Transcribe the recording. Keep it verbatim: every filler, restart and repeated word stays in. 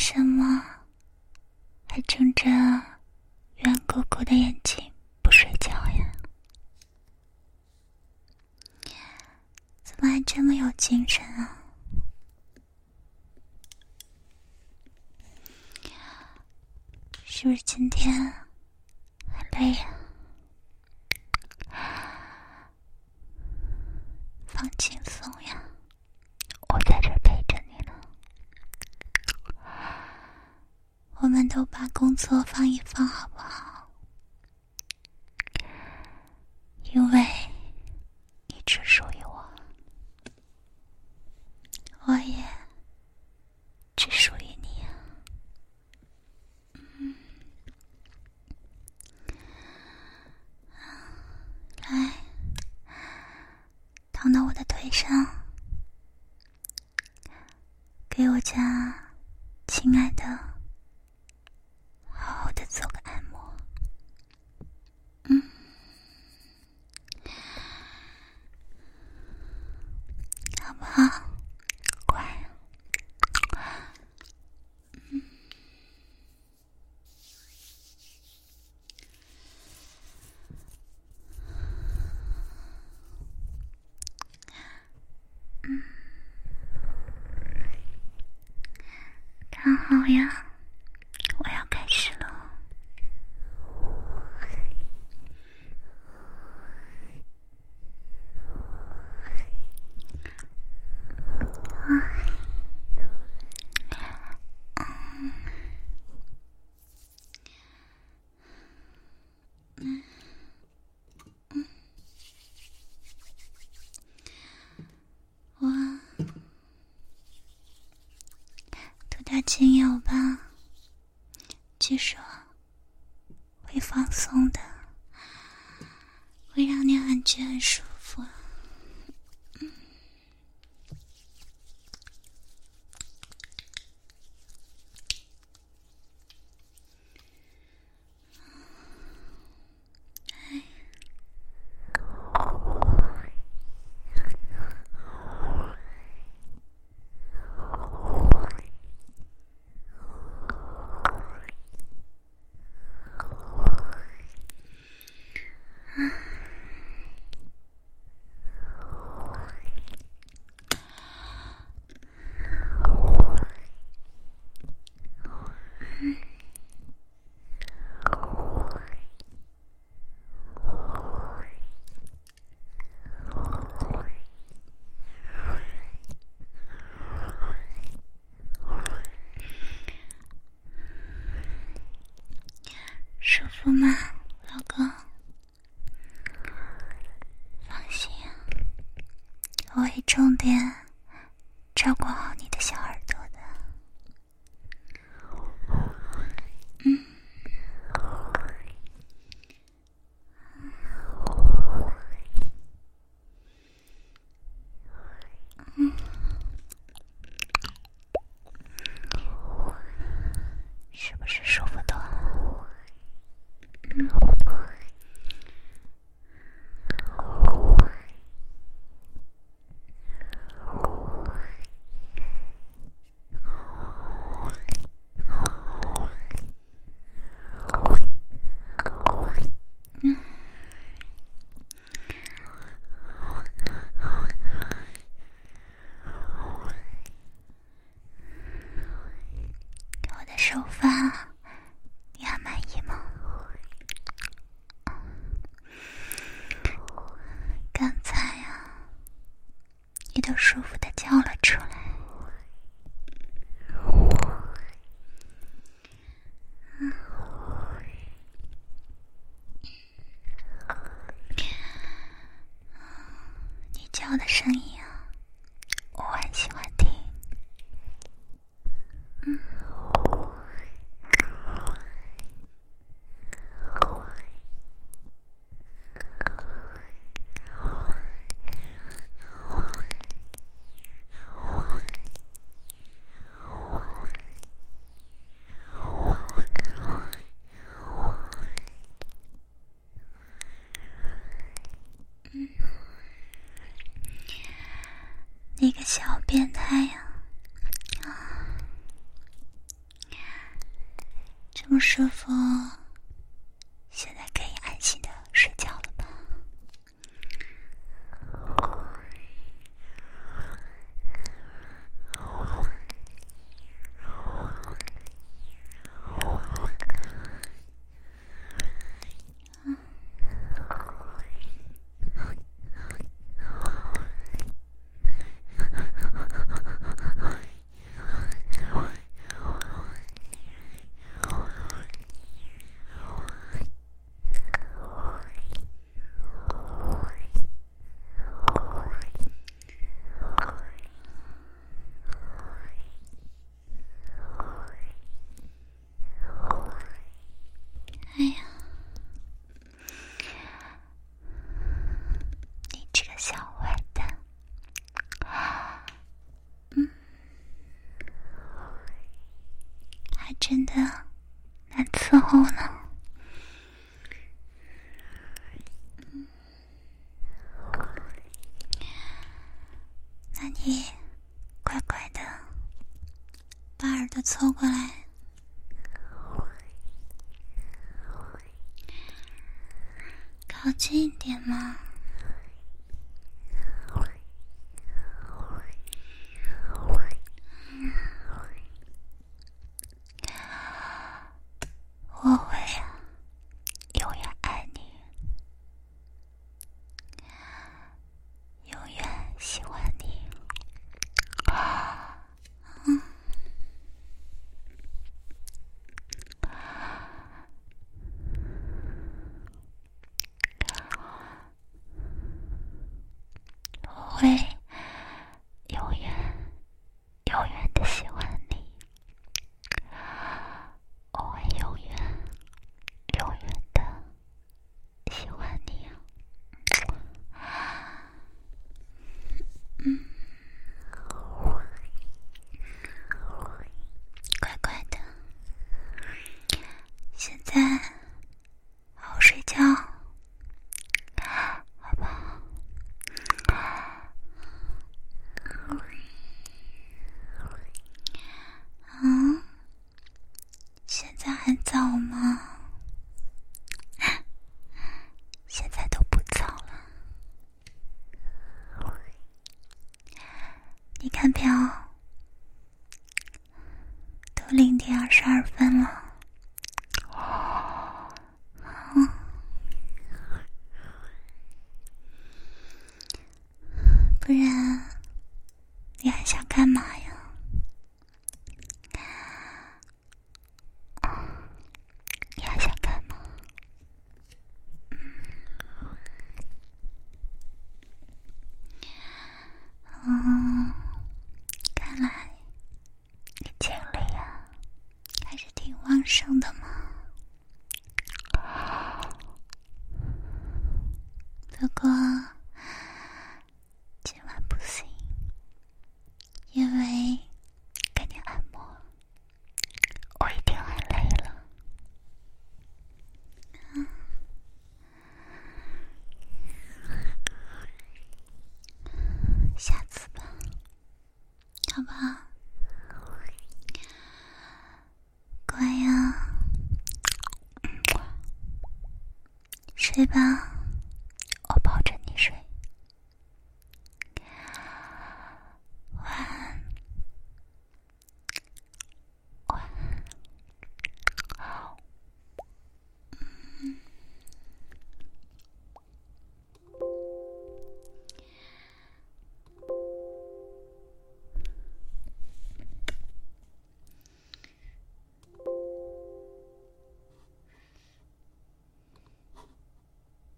什么还睁着圆鼓鼓的眼睛不睡觉呀？怎么还这么有精神啊？是不是今天很累呀？放轻松呀，我在这陪着你呢。我们都把工作放一放好不好？因为你只属于我，我也只属于你啊。嗯，来，躺到我的腿上，给我家亲爱的好好的做个按摩。嗯，好不好？乖。嗯，嗯，躺好呀，我要开始了。我涂点精油吧，据说会放松的，会让你感觉很舒服。嗯，哎，舒服吗，老公？放心啊，我会重点照顾好你的小耳朵的。嗯，嗯，是不是舒服多了？嗯，嗯，我的手法你还满意吗？刚才啊，你都舒服的叫了出来。嗯，你叫的声音啊，我很喜欢听。嗯，你个小变态呀！啊， 舒服，现在可以安心的睡觉了吧？哎呀，你这个小坏蛋，嗯，还真的难伺候呢。嗯，那你乖乖的把耳朵凑过来，靠近一点嘛。嗯，我会啊，永远爱你，永远喜欢你。嗯，我会永远永远的喜欢你，我会永远永远的喜欢你。嗯，乖乖的，现在好好睡觉，好不好？嗯，现在还早吗？现在都不早了，你看表，都零点二十二分了。嗯，不然你还想干嘛呀？你还想干嘛？嗯，看来你精力啊还是挺旺盛的嘛。不过今晚不行，因为给你按摩我一定很累了。嗯，下次吧，好不好？乖呀，睡吧。